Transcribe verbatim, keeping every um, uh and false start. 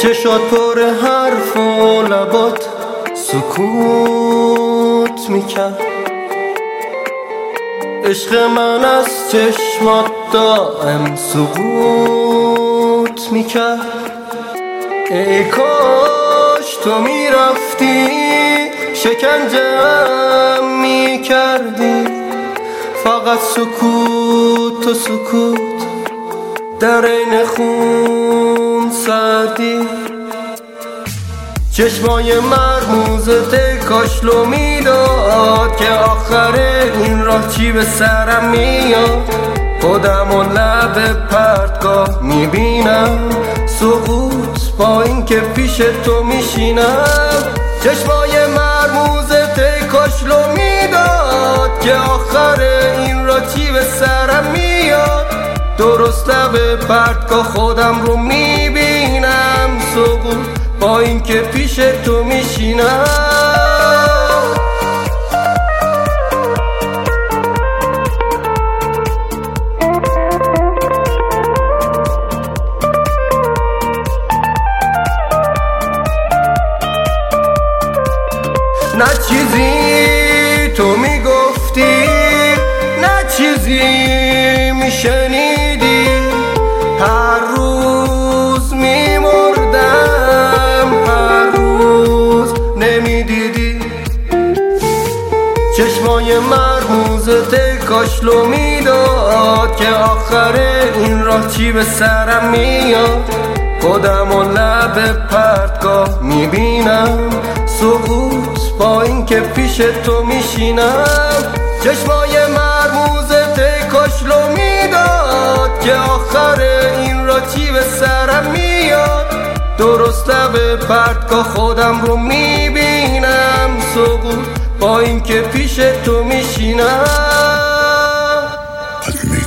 چشات پر حرف و لبات سکوت میکرد. عشق من از چشمات دائم سقوط میکرد. ای کاش تو میرفتی شکنجم میکردی، فقط سکوت و سکوت در این خون سردی. چشمای مرموزت کاش لو میداد که آخر این راه چی به سرم میاد. خودم و لب پرتگاه میبینم سقوط با این که پیش تو میشینم. چشمای مرموزت کاش لو میداد که آخر این راه چی به سرم میاد. درست لب پرتگاه خودم رو میبینم سقوط با این که پیش تو میشینم. نه چیزی تو میگفتی، نه چیزی میشنیدی. هر روز میمردم، هر روز نمیدیدی. چشمای مرموزت کاش لو میداد که آخر این راه چی به سرم میاد. خودم و لب پرتگاه میبینم سقوط با این که پیش تو میشینم. چشمای مرموزت کاش لو میداد که آخر این را چی به سرم میاد. درست لب پرتگاه خودم رو میبینم سقوط با این که پیش تو میشینم.